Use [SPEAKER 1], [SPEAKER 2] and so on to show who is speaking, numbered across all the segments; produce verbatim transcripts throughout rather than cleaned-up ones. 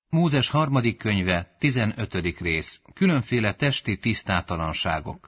[SPEAKER 1] Mózes harmadik könyve, tizenötödik rész. Különféle testi tisztátalanságok.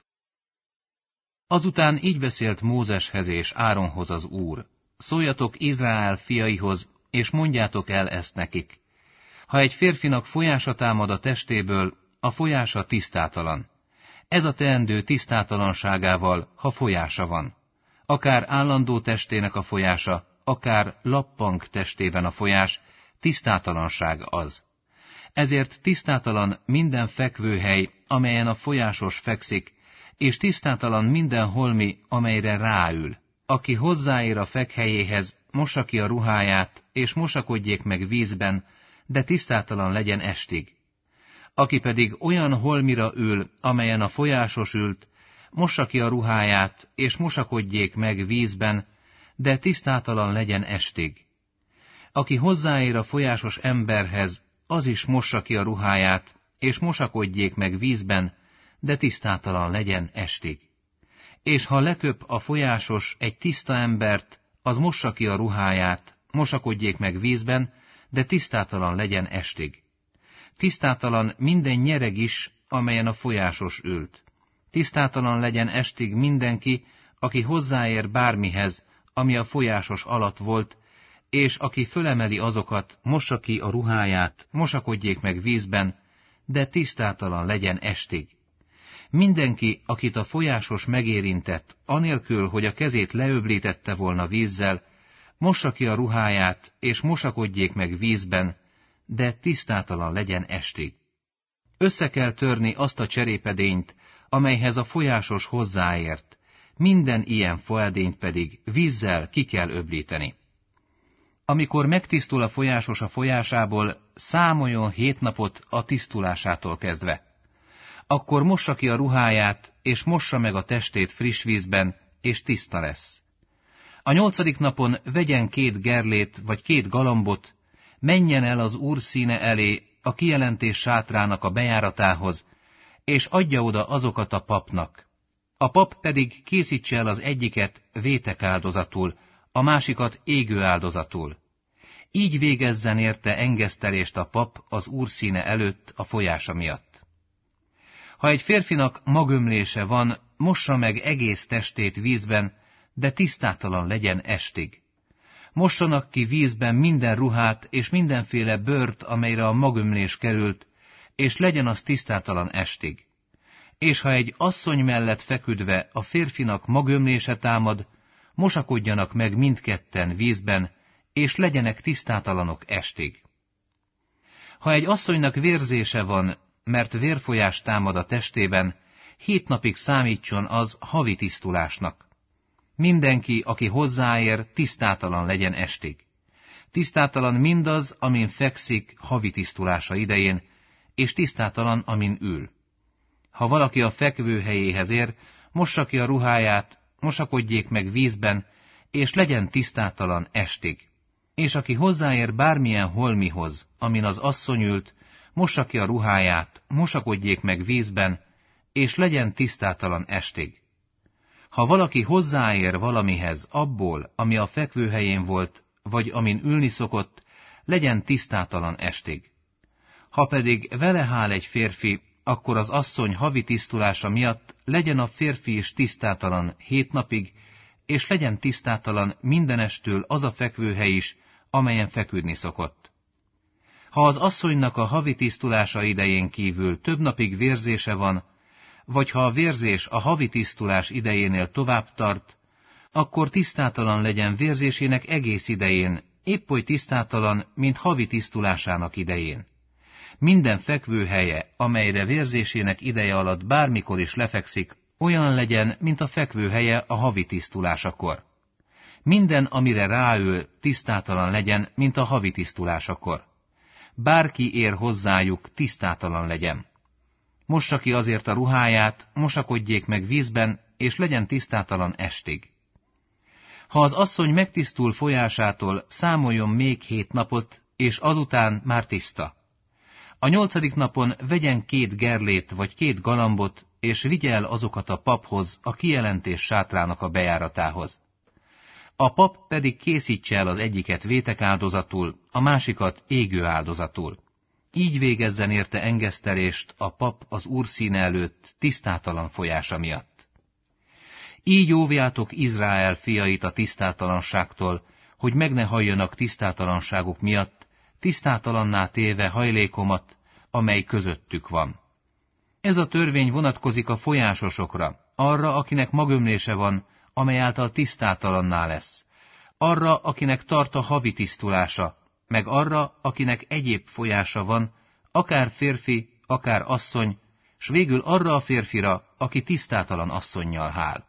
[SPEAKER 1] Azután így beszélt Mózeshez és Áronhoz az Úr: Szóljatok Izrael fiaihoz, és mondjátok el ezt nekik. Ha egy férfinak folyása támad a testéből, a folyása tisztátalan. Ez a teendő tisztátalanságával, ha folyása van. Akár állandó testének a folyása, akár lappang testében a folyás, tisztátalanság az. Ezért tisztátalan minden fekvőhely, amelyen a folyásos fekszik, és tisztátalan minden holmi, amelyre ráül. Aki hozzáér a fekhelyéhez, mossa ki a ruháját, és mosakodjék meg vízben, de tisztátalan legyen estig. Aki pedig olyan holmira ül, amelyen a folyásos ült, mossa ki a ruháját, és mosakodjék meg vízben, de tisztátalan legyen estig. Aki hozzáér a folyásos emberhez, az is mossa ki a ruháját, és mosakodjék meg vízben, de tisztátalan legyen estig. És ha leköp a folyásos egy tiszta embert, az mossa ki a ruháját, mosakodjék meg vízben, de tisztátalan legyen estig. Tisztátalan minden nyereg is, amelyen a folyásos ült. Tisztátalan legyen estig mindenki, aki hozzáér bármihez, ami a folyásos alatt volt, és aki fölemeli azokat, mossa ki a ruháját, mosakodjék meg vízben, de tisztátalan legyen estig. Mindenki, akit a folyásos megérintett, anélkül, hogy a kezét leöblítette volna vízzel, mossa ki a ruháját, és mosakodjék meg vízben, de tisztátalan legyen estig. Össze kell törni azt a cserépedényt, amelyhez a folyásos hozzáért, minden ilyen foedényt pedig vízzel ki kell öblíteni. Amikor megtisztul a folyásos a folyásából, számoljon hét napot a tisztulásától kezdve. Akkor mossa ki a ruháját, és mossa meg a testét friss vízben, és tiszta lesz. A nyolcadik napon vegyen két gerlét vagy két galambot, menjen el az Úr színe elé, a kijelentés sátrának a bejáratához, és adja oda azokat a papnak. A pap pedig készítse el az egyiket vétek áldozatul, a másikat égő áldozatul. Így végezzen érte engesztelést a pap az Úr színe előtt a folyása miatt. Ha egy férfinak magömlése van, mossa meg egész testét vízben, de tisztátalan legyen estig. Mossanak ki vízben minden ruhát és mindenféle bőrt, amelyre a magömlés került, és legyen az tisztátalan estig. És ha egy asszony mellett feküdve a férfinak magömlése támad, mosakodjanak meg mindketten vízben, és legyenek tisztátalanok estig. Ha egy asszonynak vérzése van, mert vérfolyás támad a testében, hét napig számítson az havi tisztulásnak. Mindenki, aki hozzáér, tisztátalan legyen estig. Tisztátalan mindaz, amin fekszik havi tisztulása idején, és tisztátalan, amin ül. Ha valaki a fekvőhelyéhez ér, mossa ki a ruháját, mosakodjék meg vízben, és legyen tisztátalan estig. És aki hozzáér bármilyen holmihoz, amin az asszony ült, mossa ki a ruháját, mosakodjék meg vízben, és legyen tisztátalan estig. Ha valaki hozzáér valamihez abból, ami a fekvőhelyén volt, vagy amin ülni szokott, legyen tisztátalan estig. Ha pedig vele hál egy férfi, akkor az asszony havi tisztulása miatt legyen a férfi is tisztátalan hét napig, és legyen tisztátalan mindenestől az a fekvőhely is, amelyen feküdni szokott. Ha az asszonynak a havi tisztulása idején kívül több napig vérzése van, vagy ha a vérzés a havi tisztulás idejénél tovább tart, akkor tisztátalan legyen vérzésének egész idején, épp oly tisztátalan, mint havi tisztulásának idején. Minden fekvőhelye, amelyre vérzésének ideje alatt bármikor is lefekszik, olyan legyen, mint a fekvőhelye a havi tisztulásakor. Minden, amire ráül, tisztátalan legyen, mint a havi tisztulásakor. Bárki ér hozzájuk, tisztátalan legyen. Mossa ki azért a ruháját, mosakodjék meg vízben, és legyen tisztátalan estig. Ha az asszony megtisztul folyásától, számoljon még hét napot, és azután már tiszta. A nyolcadik napon vegyen két gerlét vagy két galambot, és vigye el azokat a paphoz, a kijelentés sátrának a bejáratához. A pap pedig készítse el az egyiket vétek áldozatul, a másikat égő áldozatul. így végezzen érte engesztelést a pap az Úr színe előtt tisztátalan folyása miatt. Így óvjátok Izrael fiait a tisztátalanságtól, hogy meg ne halljanak tisztátalanságuk miatt, tisztátalanná téve hajlékomat, amely közöttük van. Ez a törvény vonatkozik a folyásosokra, arra, akinek magömlése van, amely által tisztátalanná lesz, arra, akinek tart a havi tisztulása, meg arra, akinek egyéb folyása van, akár férfi, akár asszony, s végül arra a férfira, aki tisztátalan asszonnyal hál.